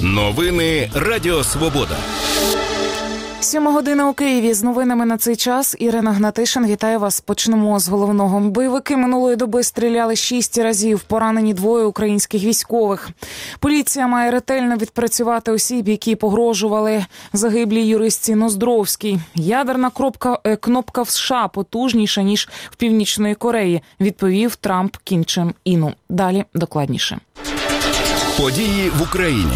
Новини Радіо Свобода. 7 година у Києві. З новинами на цей час Ірина Гнатишин. Вітаю вас. Почнемо з головного. Бойовики минулої доби стріляли 6 разів. Поранені 2 українських військових. Поліція має ретельно відпрацювати осіб, які погрожували загиблій юристці Ноздровській. Ядерна кнопка в США потужніша, ніж в Північної Кореї, відповів Трамп Кім Чен Іну. Далі докладніше. Події в Україні.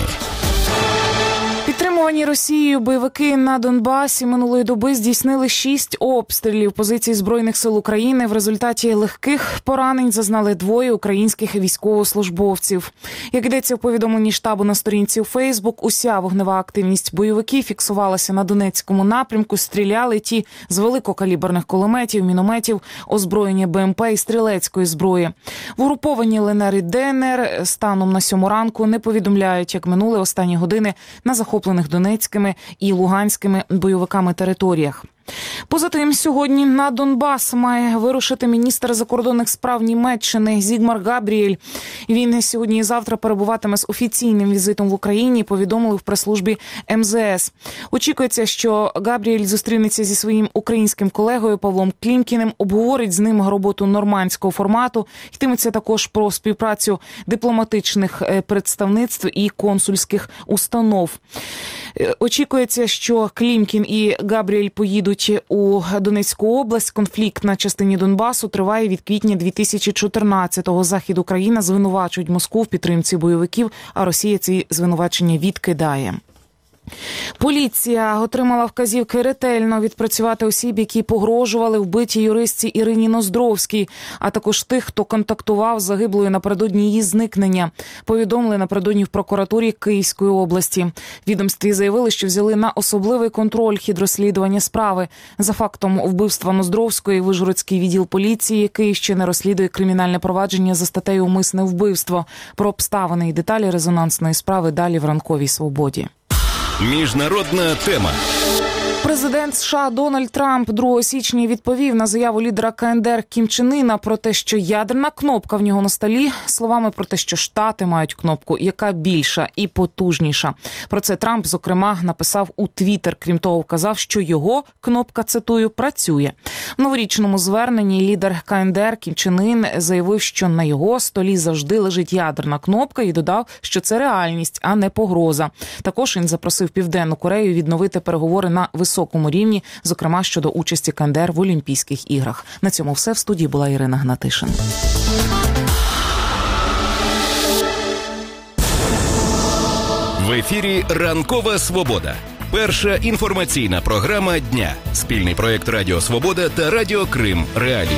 Підтримувані Росією бойовики на Донбасі минулої доби здійснили 6 обстрілів позицій Збройних сил України. В результаті легких поранень зазнали 2 українських військовослужбовців. Як йдеться в повідомленні штабу на сторінці у Фейсбук, уся вогнева активність бойовиків фіксувалася на Донецькому напрямку. Стріляли ті з великокаліберних кулеметів, мінометів, озброєння БМП і стрілецької зброї. В угрупованні ЛНР і ДНР станом на 7 ранку не повідомляють, як минули останні години на захоплених Донецькими і Луганськими бойовиками територіях. Поза тим, сьогодні на Донбас має вирушити міністр закордонних справ Німеччини Зігмар Габріель. Він сьогодні і завтра перебуватиме з офіційним візитом в Україні, повідомили в прес-службі МЗС. Очікується, що Габріель зустрінеться зі своїм українським колегою Павлом Клімкіним, обговорить з ним роботу нормандського формату. Йтиметься також про співпрацю дипломатичних представництв і консульських установ. Очікується, що Клімкін і Габріель поїдуть у Донецьку область. Конфлікт на частині Донбасу триває від квітня 2014-го. Захід України звинувачують Москву в підтримці бойовиків, а Росія ці звинувачення відкидає. Поліція отримала вказівки ретельно відпрацювати осіб, які погрожували вбитій юристці Ірині Ноздровській, а також тих, хто контактував з загиблою напередодні її зникнення. Повідомили напередодні в прокуратурі Київської області. В відомстві заявили, що взяли на особливий контроль хід розслідування справи. За фактом вбивства Ноздровської Вишгородський відділ поліції Київщини розслідує кримінальне провадження за статтею «Умисне вбивство». Про обставини і деталі резонансної справи далі в ранковій свободі. Міжнародна тема. Президент США Дональд Трамп 2 січня відповів на заяву лідера КНДР Кім Чен Іна про те, що ядерна кнопка в нього на столі, словами про те, що Штати мають кнопку, яка більша і потужніша. Про це Трамп, зокрема, написав у Твіттер. Крім того, вказав, що його кнопка, цитую, працює. В новорічному зверненні лідер КНДР Кім Чен Ін заявив, що на його столі завжди лежить ядерна кнопка, і додав, що це реальність, а не погроза. Також він запросив Південну Корею відновити переговори на високому рівні, зокрема щодо участі КНДР в Олімпійських іграх. На цьому все. В студії була Ірина Гнатишин. В ефірі «Ранкова свобода». Перша інформаційна програма дня. Спільний проєкт Радіо Свобода та Радіо Крим Реалії.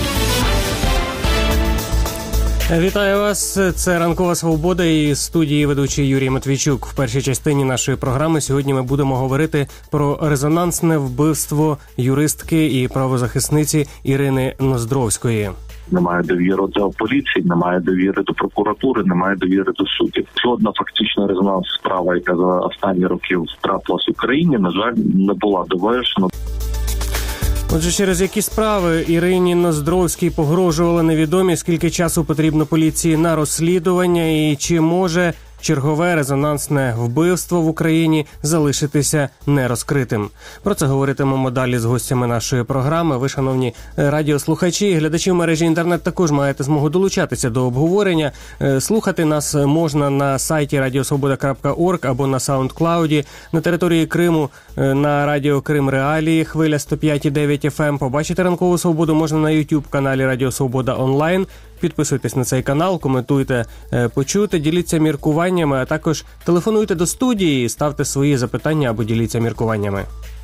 Вітаю вас. Це «Ранкова свобода» і студії ведучий Юрій Матвійчук. В першій частині нашої програми сьогодні ми будемо говорити про резонансне вбивство юристки і правозахисниці Ірини Ноздровської. Немає довіри до поліції, немає довіри до прокуратури, немає довіри до суддів. Жодна фактично резонансна справа, яка за останні роки трапилась в Україні, на жаль, не була довершена. Отже, через які справи Ірині Ноздровській погрожували невідомі, скільки часу потрібно поліції на розслідування і чи може чергове резонансне вбивство в Україні залишитися нерозкритим. Про це говоритимемо далі з гостями нашої програми. Ви, шановні радіослухачі і глядачі в мережі інтернет, також маєте змогу долучатися до обговорення. Слухати нас можна на сайті radiosvoboda.org або на SoundCloud. На території Криму на Радіо Крим Реалії, хвиля 105,9 FM. Побачити «Ранкову свободу» можна на YouTube-каналі Радіо Свобода онлайн. Підписуйтесь на цей канал, коментуйте, почуйте, діліться міркуваннями, а також телефонуйте до студії, ставте свої запитання або діліться міркуваннями.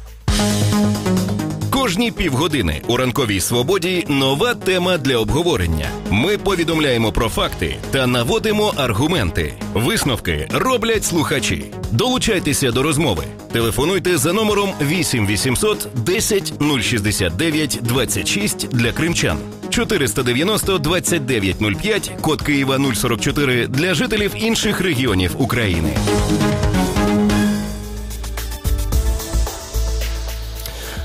Кожні півгодини у «Ранковій свободі» нова тема для обговорення. Ми повідомляємо про факти та наводимо аргументи. Висновки роблять слухачі. Долучайтеся до розмови. Телефонуйте за номером 8 800 10 069 26 для кримчан. 490 29 05, код Києва 044 для жителів інших регіонів України.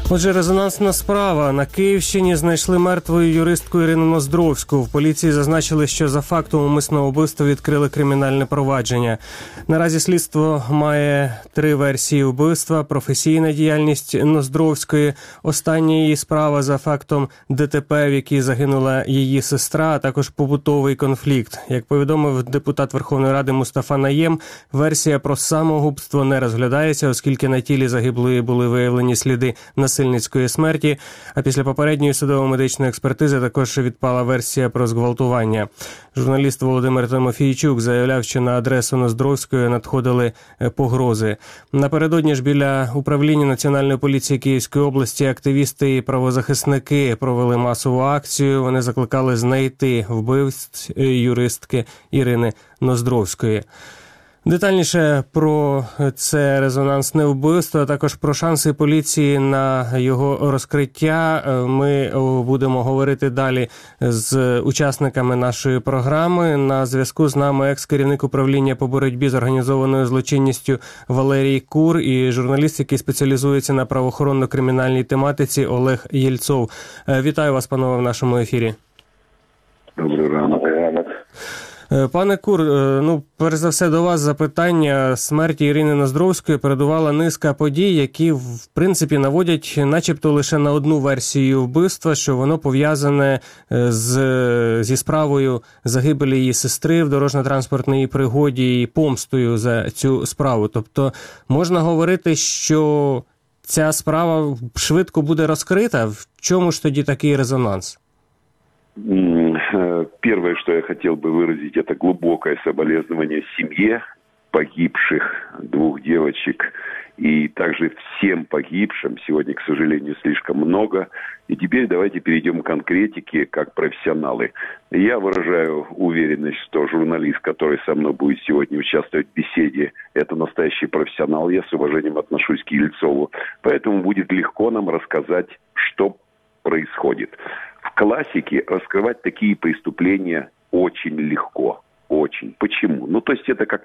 Отже, резонансна справа. На Київщині знайшли мертвою юристку Ірину Ноздровську. В поліції зазначили, що за фактом умисного вбивства відкрили кримінальне провадження. Наразі слідство має 3 версії вбивства. Професійна діяльність Ноздровської, остання її справа за фактом ДТП, в якій загинула її сестра, а також побутовий конфлікт. Як повідомив депутат Верховної Ради Мустафа Найєм, версія про самогубство не розглядається, оскільки на тілі загиблої були виявлені сліди насильницької смерті, а після попередньої судово-медичної експертизи також відпала версія про зґвалтування. Журналіст Володимир Тимофійчук заявляв, що на адресу Ноздровської надходили погрози. Напередодні ж біля управління Національної поліції Київської області активісти і правозахисники провели масову акцію. Вони закликали знайти вбивць юристки Ірини Ноздровської. Детальніше про це резонансне вбивство, а також про шанси поліції на його розкриття ми будемо говорити далі з учасниками нашої програми. На зв'язку з нами екс-керівник управління по боротьбі з організованою злочинністю Валерій Кур і журналіст, який спеціалізується на правоохоронно-кримінальній тематиці, Олег Єльцов. Вітаю вас, панове, в нашому ефірі. Добрий ранок. Пане Кур, перш за все до вас запитання. Смерті Ірини Ноздровської передувала низка подій, які, в принципі, наводять начебто лише на одну версію вбивства, що воно пов'язане зі справою загибелі її сестри в дорожньо-транспортній пригоді і помстою за цю справу. Тобто можна говорити, що ця справа швидко буде розкрита? В чому ж тоді такий резонанс? Первое, что я хотел бы выразить, это глубокое соболезнование семье погибших 2 девочек и также всем погибшим. Сегодня, к сожалению, слишком много. И теперь давайте перейдем к конкретике, как профессионалы. Я выражаю уверенность, что журналист, который со мной будет сегодня участвовать в беседе, это настоящий профессионал. Я с уважением отношусь к Ельцову. Поэтому будет легко нам рассказать, что происходит. В классике раскрывать такие преступления очень легко. Очень. Почему? То есть это как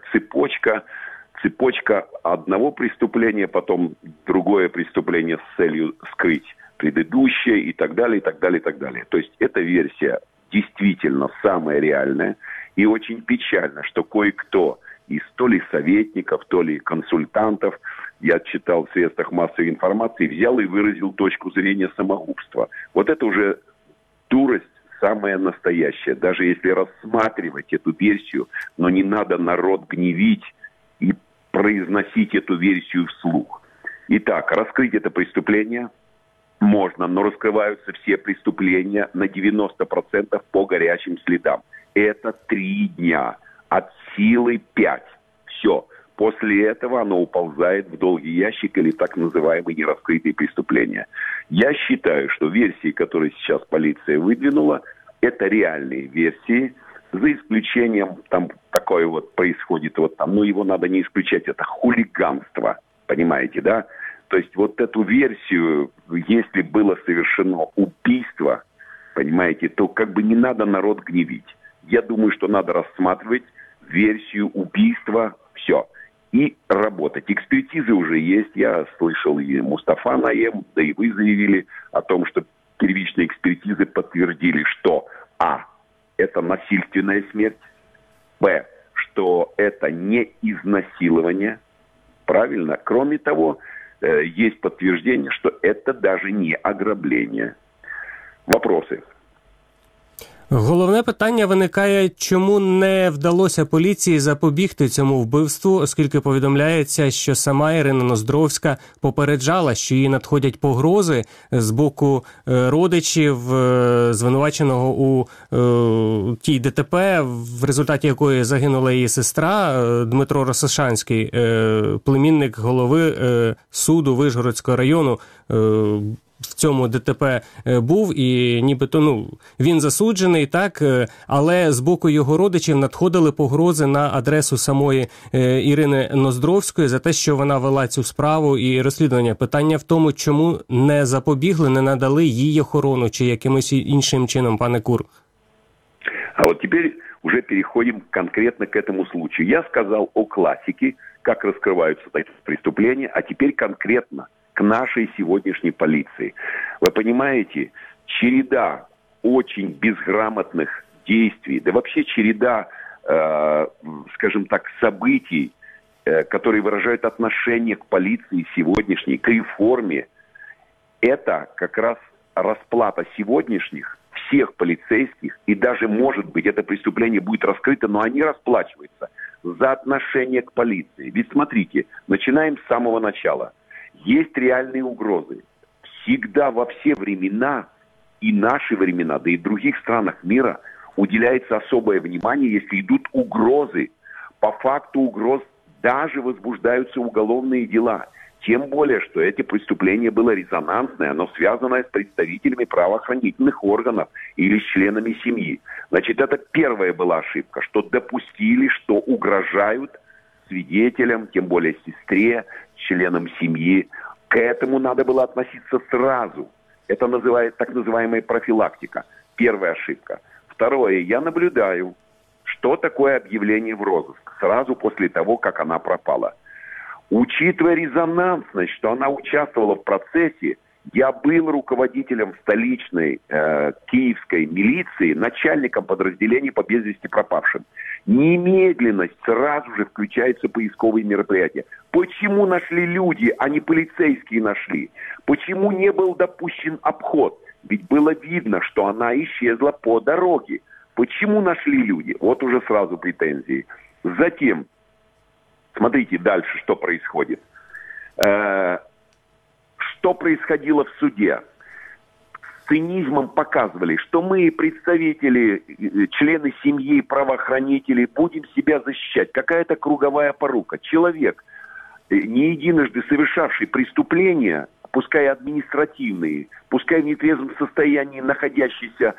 цепочка одного преступления, потом другое преступление с целью скрыть предыдущее и так далее, и так далее, и так далее. То есть эта версия действительно самая реальная. И очень печально, что кое-кто из то ли советников, то ли консультантов, я читал в средствах массовой информации, взял и выразил точку зрения самогубства. Вот это уже дурость самая настоящая. Даже если рассматривать эту версию, но не надо народ гневить и произносить эту версию вслух. Итак, раскрыть это преступление можно, но раскрываются все преступления на 90% по горячим следам. Это 3 дня, от силы 5. Все. После этого оно уползает в долгий ящик или так называемые нераскрытые преступления. Я считаю, что версии, которые сейчас полиция выдвинула, это реальные версии, за исключением, там такое вот происходит, его надо не исключать, это хулиганство, понимаете, да? То есть вот эту версию, если было совершено убийство, понимаете, то как бы не надо народ гневить. Я думаю, что надо рассматривать версию убийства, все, и работать. Экспертизы уже есть, я слышал, и Мустафа Найем, да и вы заявили о том, что первичные экспертизы подтвердили, что это насильственная смерть, б, что это не изнасилование, правильно? Кроме того, есть подтверждение, что это даже не ограбление. Вопросы? Головне питання виникає, чому не вдалося поліції запобігти цьому вбивству, оскільки повідомляється, що сама Ірина Ноздровська попереджала, що їй надходять погрози з боку родичів звинуваченого у тій ДТП, в результаті якої загинула її сестра Дмитро Росошанський, племінник голови суду Вишгородського району, в цьому ДТП був, і нібито, він засуджений, так, але з боку його родичів надходили погрози на адресу самої Ірини Ноздровської за те, що вона вела цю справу і розслідування. Питання в тому, чому не запобігли, не надали їй охорону чи якимось іншим чином, пане Кур? А вот теперь уже переходим конкретно к этому случаю. Я сказал о классике, как раскрываются такие преступления, а теперь конкретно к нашей сегодняшней полиции. Вы понимаете, череда очень безграмотных действий, да вообще череда, скажем так, событий, которые выражают отношение к полиции сегодняшней, к реформе, это как раз расплата сегодняшних всех полицейских, и даже, может быть, это преступление будет раскрыто, но они расплачиваются за отношение к полиции. Ведь смотрите, начинаем с самого начала. Есть реальные угрозы. Всегда во все времена, и наши времена, да и в других странах мира, уделяется особое внимание, если идут угрозы. По факту угроз даже возбуждаются уголовные дела. Тем более, что это преступление было резонансное, оно связано с представителями правоохранительных органов или с членами семьи. Значит, это первая была ошибка, что допустили, что угрожают свидетелям, тем более сестре, членам семьи. К этому надо было относиться сразу. Это называется так называемая профилактика. Первая ошибка. Второе, я наблюдаю, что такое объявление в розыск сразу после того, как она пропала. Учитывая резонансность, что она участвовала в процессе, я был руководителем столичной киевской милиции, начальником подразделений по без вести пропавшим. Немедленность сразу же включаются поисковые мероприятия. Почему нашли люди, а не полицейские нашли? Почему не был допущен обход? Ведь было видно, что она исчезла по дороге. Почему нашли люди? Вот уже сразу претензии. Затем, смотрите дальше, что происходит. Что происходило в суде? С цинизмом показывали, что мы, представители, члены семьи, правоохранители, будем себя защищать. Какая-то круговая порука. Человек, не единожды совершавший преступления, пускай административные, пускай в нетрезвом состоянии находящийся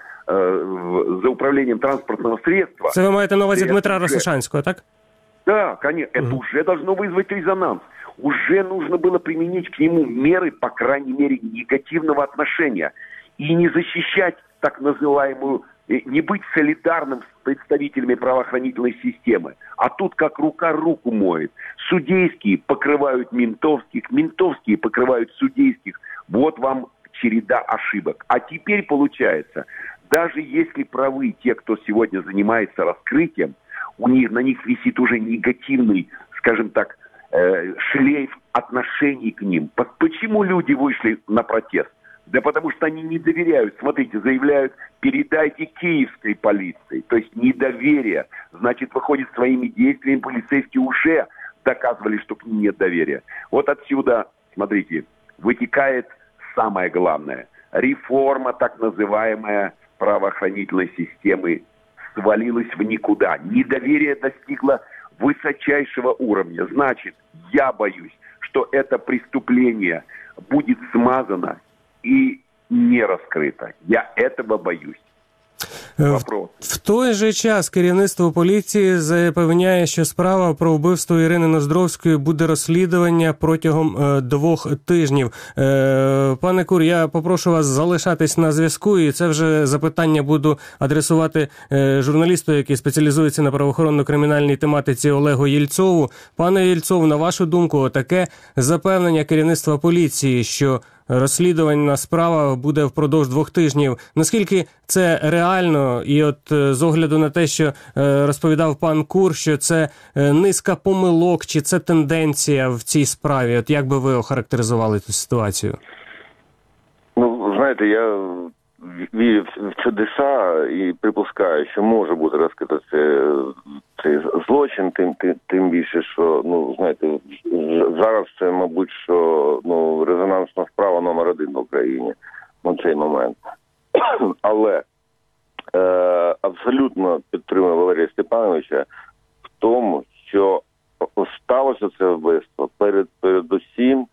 за управлением транспортного средства. Це ви маєте на увазі Дмитра Росошанського, так? Да, конечно. Это уже должно вызвать резонанс. Уже нужно было применить к нему меры, по крайней мере, негативного отношения. И не защищать так называемую, не быть солидарным с представителями правоохранительной системы. А тут как рука руку моет. Судейские покрывают ментовских, ментовские покрывают судейских. Вот вам череда ошибок. А теперь получается, даже если правы те, кто сегодня занимается раскрытием, на них висит уже негативный, скажем так, шлейф отношений к ним. Почему люди вышли на протест? Да потому что они не доверяют. Смотрите, заявляют, передайте киевской полиции. То есть недоверие. Значит, выходит, своими действиями полицейские уже доказывали, что к ним нет доверия. Вот отсюда, смотрите, вытекает самое главное. Реформа так называемая правоохранительной системы свалилась в никуда. Недоверие достигло высочайшего уровня. Значит, я боюсь, что это преступление будет смазано и не раскрыто. Я этого боюсь. Вопрос. В той же час керівництво поліції запевняє, що справа про вбивство Ірини Ноздровської буде розслідування протягом 2 тижнів. Пане Кур, я попрошу вас залишатись на зв'язку, і це вже запитання буду адресувати журналісту, який спеціалізується на правоохоронно-кримінальній тематиці, Олегу Єльцову. Пане Єльцов, на вашу думку, таке запевнення керівництва поліції, що розслідувальна справа буде впродовж 2 тижнів. Наскільки це реально? І от з огляду на те, що розповідав пан Кур, що це низка помилок, чи це тенденція в цій справі? От як би ви охарактеризували цю ситуацію? Ну, знаєте, я вірю в чудеса і припускаю, що може бути розкрито цей злочин, тим більше, що, ну, знаєте, зараз це, мабуть, що, ну, резонансна справа номер 1 в Україні на цей момент. Але абсолютно підтримую Валерія Степановича в тому, що сталося це вбивство передусім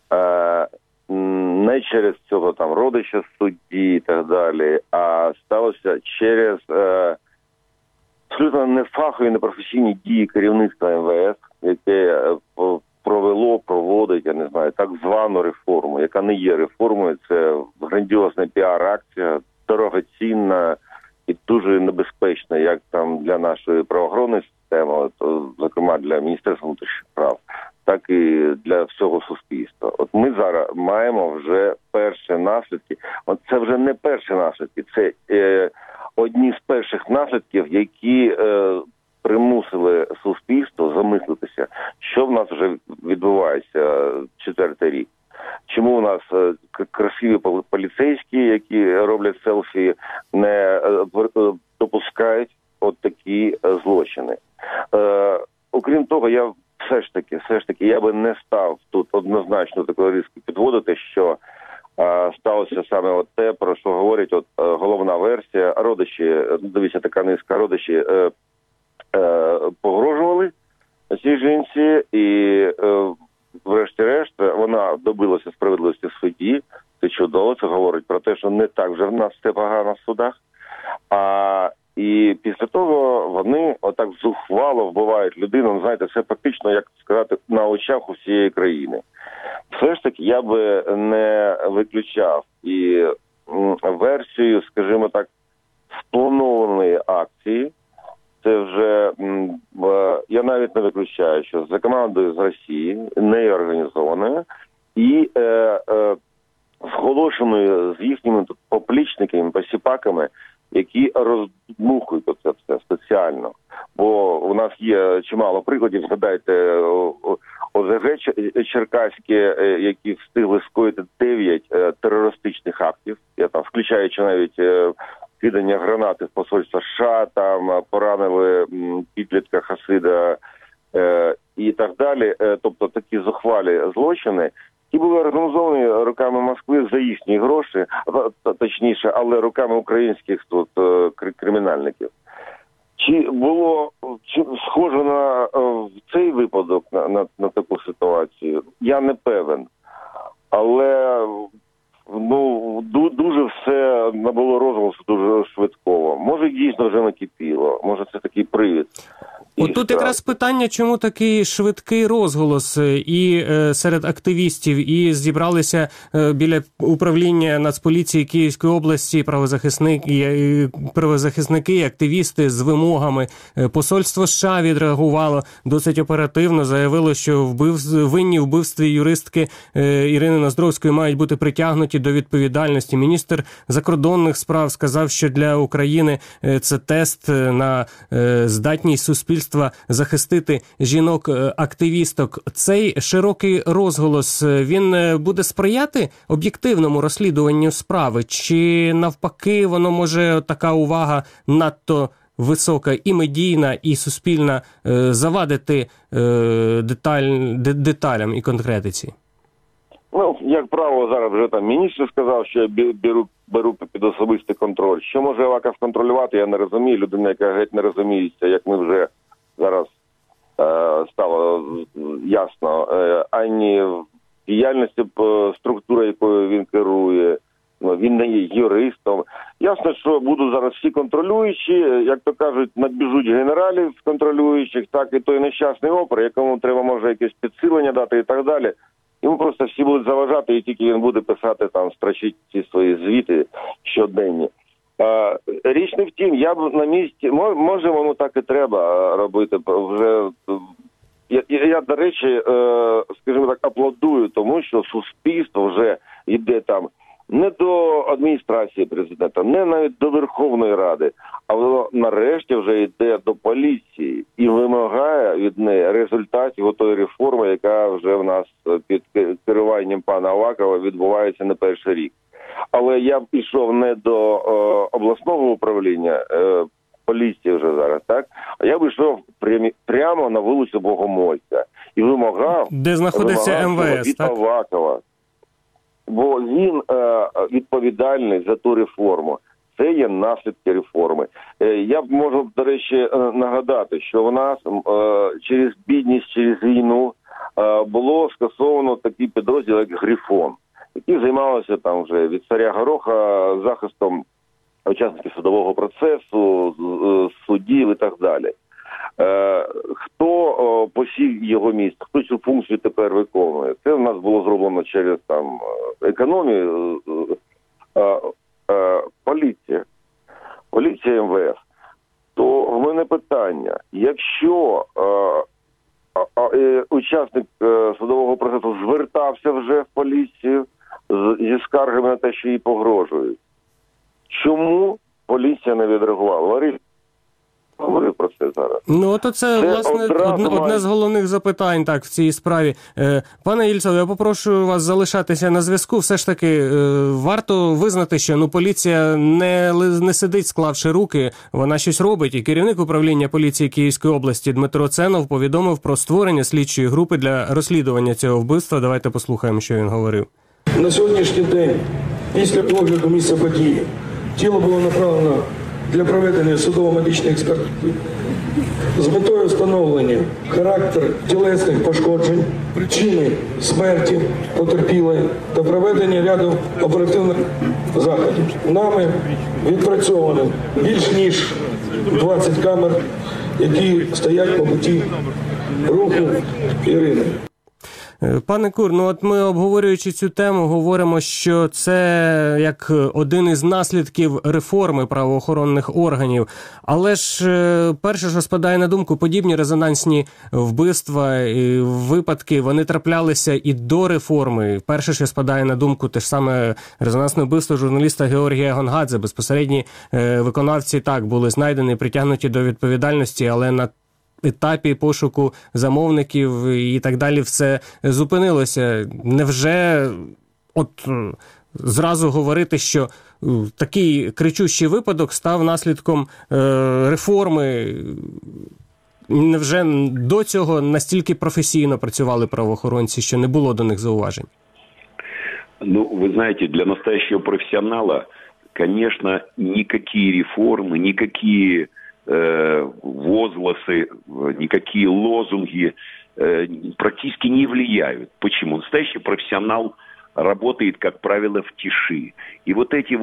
не через цього там родича судді і так далі, а сталося через абсолютно нефахові, непрофесійні дії керівництва МВС, яке проводить, я не знаю, так звану реформу, яка не є реформою, це грандіозна піар-акція, дорогоцінна і дуже небезпечна, як там для нашої правоохоронної системи, то, зокрема для Міністерства внутрішніх справ, так і для всього суспільства. От ми зараз маємо вже перші наслідки. От це вже не перші наслідки, це одні з перших наслідків, які примусили суспільство замислитися, що в нас вже відбувається 4-й рік. Чому у нас красиві поліцейські, які роблять селфі, не допускають от такі злочини. Окрім того, я все ж таки, я би не став тут однозначно такої ризики підводити, що сталося саме от те, про що говорять от головна версія. Родичі, дивіться, така низка, родичі погрожували цій жінці, і врешті-решт вона добилася справедливості в суді. Це чудово, це говорить про те, що не так вже в нас все погано в судах. І після того вони отак зухвало вбивають людину, знаєте, це фактично, як сказати, на очах у всієї країни. Все ж таки, я би не виключав і версію, скажімо так, спланованої акції. Це вже, я навіть не виключаю, що за командою з Росії, нею організованою, і зголошеною з їхніми поплічниками, посіпаками, які роздмухують це все спеціально. Бо у нас є чимало прикладів, згадайте, ОЗГ черкаські, які встигли скоїти 9 терористичних актів, я там, включаючи навіть кидання гранати в посольство США, там поранили підлітка Хасида і так далі. Тобто такі зухвалі злочини, які були організовані руками Москви за їхні гроші, точніше, але руками українських тут кримінальників. Чи було схоже на цей випадок, на таку ситуацію? Я не певен. Але дуже все набуло розголосу дуже швидково. Може, дійсно вже накипіло. Може, це такий привід. От тут якраз питання, чому такий швидкий розголос і серед активістів, і зібралися біля управління Нацполіції Київської області правозахисники і активісти з вимогами. Посольство США відреагувало досить оперативно, заявило, що винні в вбивстві юристки Ірини Ноздровської мають бути притягнуті до відповідальності. Міністр закордонних справ сказав, що для України це тест на здатність суспільства захистити жінок-активісток. Цей широкий розголос, він буде сприяти об'єктивному розслідуванню справи? Чи навпаки, воно може, така увага надто висока і медійна, і суспільна, завадити деталям і конкретиці? Як правило, зараз вже там міністр сказав, що я беру під особистий контроль. Що може Аваков контролювати, я не розумію. Людина, яка геть не розуміється, як ми вже зараз стало ясно, ані в діяльності структури, якою він керує, він не є юристом. Ясно, що будуть зараз всі контролюючі, як то кажуть, набіжуть генералів контролюючих, так і той нещасний опер, якому треба, може, якесь підсилення дати і так далі. Йому просто всі будуть заважати, і тільки він буде писати, там, строчити ці свої звіти щоденні. Річ не в тім, я б на місці, може воно так і треба робити. Вже я, до речі, скажімо так, аплодую тому, що суспільство вже йде там не до адміністрації президента, не навіть до Верховної Ради, а воно нарешті вже йде до поліції і вимагає від неї результатів тої реформи, яка вже в нас під керуванням пана Авакова відбувається не перший рік. Але я б пішов не до обласного управління поліції вже зараз, так? А я б йшов прямо на вулицю Богомольця і вимагав, де знаходиться МВС, від так? Авакова. Бо він відповідальний за ту реформу. Це є наслідки реформи. Я б можу, до речі, нагадати, що в нас через бідність, через війну було скасовано такий підрозділ, як Грифон, які займалися там вже від царя Гороха захистом учасників судового процесу, суддів і так далі. Хто посів його місце, хто цю функцію тепер виконує? Це в нас було зроблено через там економію, поліція МВС. То в мене питання, якщо учасник судового процесу звертався вже в поліцію зі скаргами на те, що їй погрожують. Чому поліція не відреагувала? Ларис говорив про це зараз. Ну, то це власне, одне з головних запитань так в цій справі. Пане Єльцов, я попрошу вас залишатися на зв'язку. Все ж таки, варто визнати, що поліція не сидить, склавши руки, вона щось робить. І керівник управління поліції Київської області Дмитро Ценов повідомив про створення слідчої групи для розслідування цього вбивства. Давайте послухаємо, що він говорив. На сьогоднішній день, після огляду місця події, тіло було направлено для проведення судово-медичної експертизи з метою встановлення характеру тілесних пошкоджень, причини смерті потерпілої та проведення ряду оперативних заходів. Нами відпрацьовано більш ніж 20 камер, які стоять по путі руху Ірини. Пане Кур, от ми, обговорюючи цю тему, говоримо, що це як один із наслідків реформи правоохоронних органів. Але ж перше, що спадає на думку, подібні резонансні вбивства і випадки, вони траплялися і до реформи. Перше, що спадає на думку, те ж саме резонансне вбивство журналіста Георгія Гонгадзе. Безпосередні виконавці так були знайдені, притягнуті до відповідальності, але на етапі пошуку замовників і так далі все зупинилося. Невже зразу говорити, що такий кричущий випадок став наслідком реформи? Невже до цього настільки професійно працювали правоохоронці, що не було до них зауважень? Вы знаете, для настоящего профессионала, конечно, никакие реформы, никакие возгласы, никакие лозунги практически не влияют. Почему? Настоящий профессионал работает, как правило, в тиши. И вот эти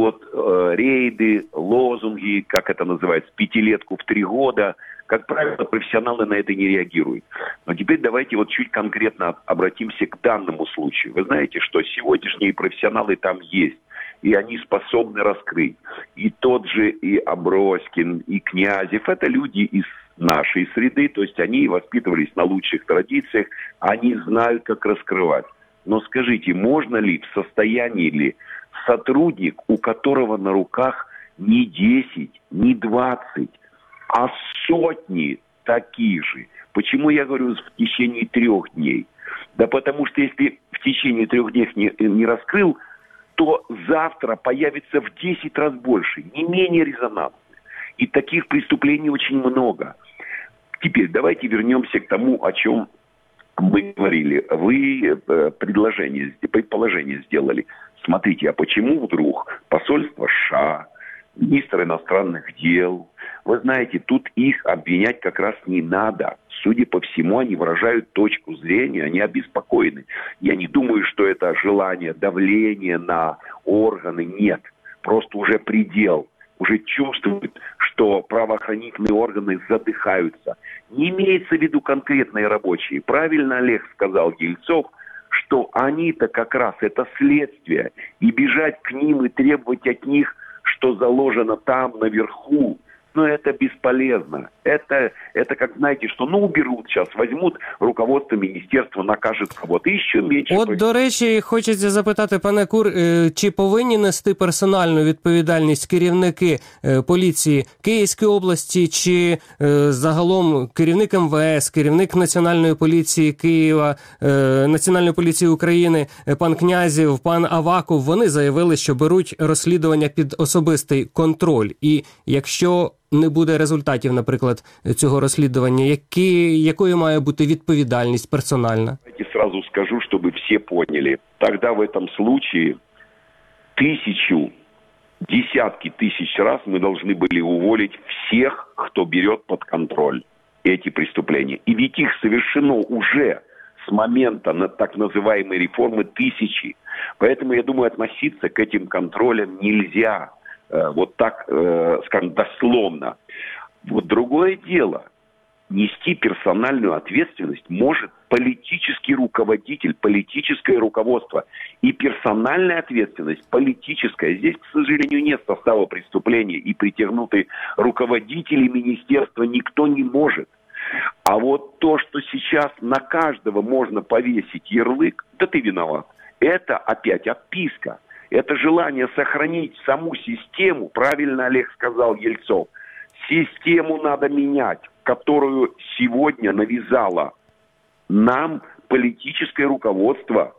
рейды, лозунги, как это называется, пятилетку в 3 года, как правило, профессионалы на это не реагируют. Но теперь давайте чуть конкретно обратимся к данному случаю. Вы знаете, что сегодняшние профессионалы там есть. И они способны раскрыть. И тот же и Аброськин, и Князев, это люди из нашей среды, то есть они воспитывались на лучших традициях, они знают, как раскрывать. Но скажите, можно ли, в состоянии ли сотрудник, у которого на руках не 10, не 20, а сотни таких же? Почему я говорю в течение 3 дней? Да потому что если в течение 3 дней не раскрыл, то завтра появится в 10 раз больше, не менее резонансных. И таких преступлений очень много. Теперь давайте вернемся к тому, о чем мы говорили. Вы предположение сделали. Смотрите, а почему вдруг посольство США, министр иностранных дел, вы знаете, тут их обвинять как раз не надо. Судя по всему, они выражают точку зрения, они обеспокоены. Я не думаю, что это желание, давление на органы. Нет, просто уже предел. Уже чувствуют, что правоохранительные органы задыхаются. Не имеется в виду конкретные рабочие. Правильно Олег сказал, Ельцов, что они-то как раз это следствие. И бежать к ним и требовать от них, что заложено там, наверху, это бесполезно. Это как, знаете, что уберут сейчас, возьмут руководство міністерства, накажуть кого-то, і ще менше. До речі, хочеться запитати, пане Кур, чи повинні нести персональну відповідальність керівники поліції Київської області, чи загалом керівник МВС, керівник Національної поліції Києва, Національної поліції України, пан Князів, пан Аваков, вони заявили, що беруть розслідування під особистий контроль. І якщо не буде результатів, наприклад, цього розслідування, якою має бути відповідальність персональна? Я сразу скажу, чтобы все поняли. Тогда в этом случае десятки тысяч раз мы должны были уволить всех, кто берет под контроль эти преступления. И ведь их совершено уже с момента так называемой реформы тысячи. Поэтому, я думаю, относиться к этим контролям нельзя. Скажем, дословно. Другое дело. Нести персональную ответственность может политический руководитель, политическое руководство. И персональная ответственность политическая. Здесь, к сожалению, нет состава преступления. И притянутые руководители министерства никто не может. А вот то, что сейчас на каждого можно повесить ярлык, да ты виноват, это опять отписка. Это желание сохранить саму систему, правильно Олег сказал, Ельцов. Систему надо менять, которую сегодня навязало нам политическое руководство,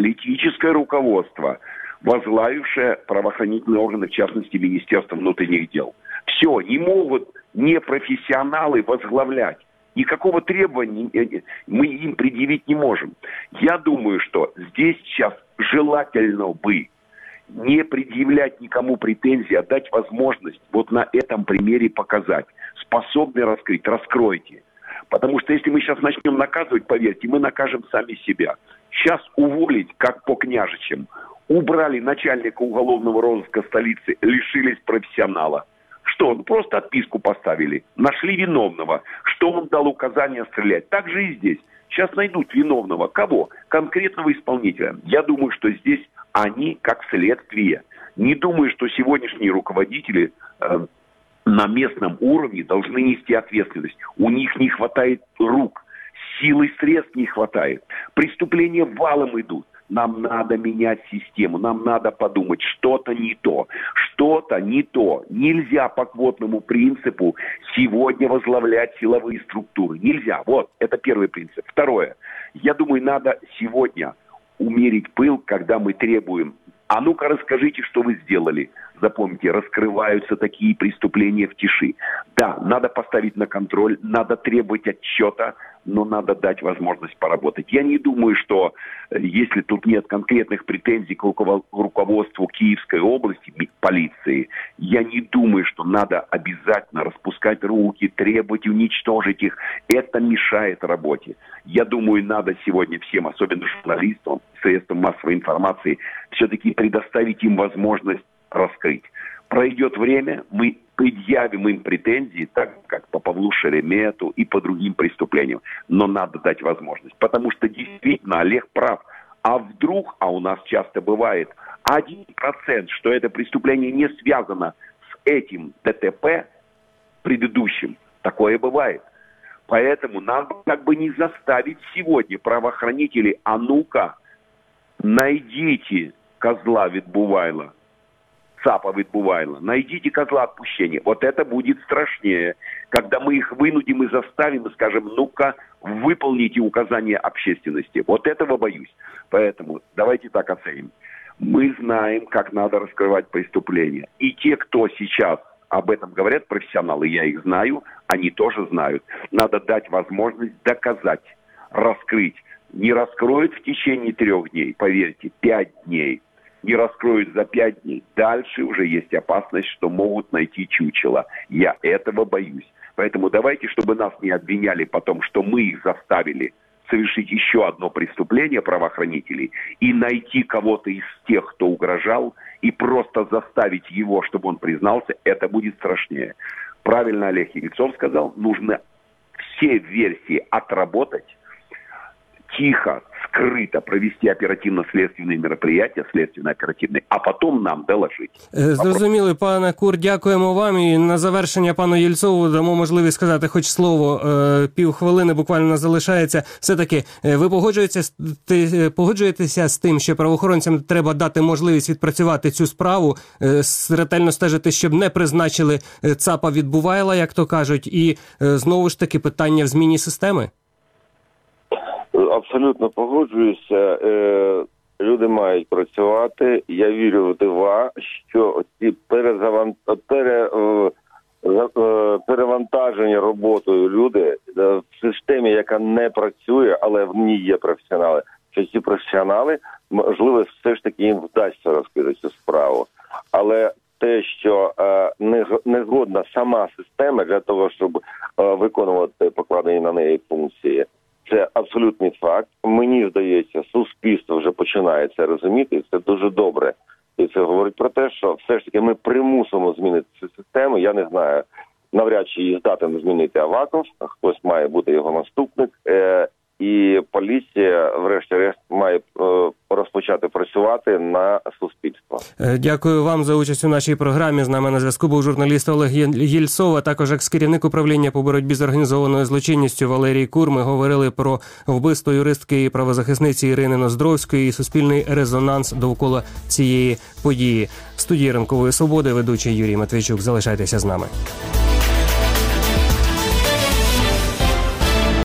возглавившее правоохранительные органы, в частности, Министерство внутренних дел. Все, не могут непрофессионалы возглавлять. Никакого требования мы им предъявить не можем. Я думаю, что здесь сейчас желательно бы не предъявлять никому претензий, а дать возможность вот на этом примере показать. Способны раскрыть, раскройте. Потому что если мы сейчас начнем наказывать, поверьте, мы накажем сами себя. Сейчас уволить, как по княжичам. Убрали начальника уголовного розыска столицы, лишились профессионала. Что? Ну, просто отписку поставили. Нашли виновного. Что он дал указание стрелять? Так же и здесь. Сейчас найдут виновного. Кого? Конкретного исполнителя. Я думаю, что здесь они как следствие. Не думаю, что сегодняшние руководители на местном уровне должны нести ответственность. У них не хватает рук. Силы и средств не хватает. Преступления валом идут. Нам надо менять систему, нам надо подумать, что-то не то. Нельзя по квотному принципу сегодня возглавлять силовые структуры. Нельзя. Вот, это первый принцип. Второе. Я думаю, надо сегодня умерить пыл, когда мы требуем: а ну-ка расскажите, что вы сделали. Запомните, раскрываются такие преступления в тиши. Да, надо поставить на контроль, надо требовать отчета, но надо дать возможность поработать. Я не думаю, что если тут нет конкретных претензий к руководству Киевской области, полиции, я не думаю, что надо обязательно распускать руки, требовать уничтожить их. Это мешает работе. Я думаю, надо сегодня всем, особенно журналистам, средствам массовой информации, все-таки предоставить им возможность раскрыть. Пройдет время, мы предъявим им претензии, так как по Павлу Шеремету и по другим преступлениям. Но надо дать возможность. Потому что действительно Олег прав. А вдруг, а у нас часто бывает, 1%, что это преступление не связано с этим ДТП предыдущим. Такое бывает. Поэтому надо как бы не заставить сегодня правоохранителей: а ну-ка, найдите козла Відбувайла, ЦАПа Відбувайла, найдите козла отпущения. Вот это будет страшнее, когда мы их вынудим и заставим и скажем: ну-ка, выполните указания общественности. Вот этого боюсь. Поэтому давайте так оценим. Мы знаем, как надо раскрывать преступления. И те, кто сейчас об этом говорят, профессионалы, я их знаю, они тоже знают. Надо дать возможность доказать, раскрыть. Не раскроют в течение 3 дней, поверьте, 5 дней. Не раскроют за 5 дней. Дальше уже есть опасность, что могут найти чучело. Я этого боюсь. Поэтому давайте, чтобы нас не обвиняли потом, что мы их заставили совершить еще одно преступление правоохранителей и найти кого-то из тех, кто угрожал, и просто заставить его, чтобы он признался, это будет страшнее. Правильно Олег Ельцов сказал, нужно все версии отработать, тихо, скрыто провести оперативно-следственные мероприятия, слідственно-оперативні, а потім нам доложити. Зрозуміли, пане Кур, дякуємо вам. І на завершення пану Єльцову дамо можливість сказати хоч слово. Півхвилини буквально залишається. Все-таки ви погоджуєтеся з тим, що правоохоронцям треба дати можливість відпрацювати цю справу, ретельно стежити, щоб не призначили ЦАПа Відбувайла, як то кажуть, і знову ж таки питання в зміні системи? Абсолютно погоджуюся. Люди мають працювати. Я вірю в дива, що ці перевантажені роботою люди в системі, яка не працює, але в ній є професіонали, що ці професіонали, можливо, все ж таки їм вдасться розкрити цю справу. Але те, що не згодна сама система для того, щоб виконувати покладені на неї функції, це абсолютний факт. Мені здається, суспільство вже починає це розуміти, і це дуже добре. І це говорить про те, що все ж таки ми примусимо змінити цю систему. Я не знаю, навряд чи її здатен змінити Аваков, хтось має бути його наступник. І поліція, врешті-решт, має розпочати почати працювати на суспільство. Дякую вам за участь у нашій програмі. З нами на зв'язку був журналіст Олег Єльцов, а також екс-керівник управління по боротьбі з організованою злочинністю Валерій Кур. Ми говорили про вбивство юристки і правозахисниці Ірини Ноздровської і суспільний резонанс довкола цієї події. В студії «Ранкової свободи» ведучий Юрій Матвійчук. Залишайтеся з нами.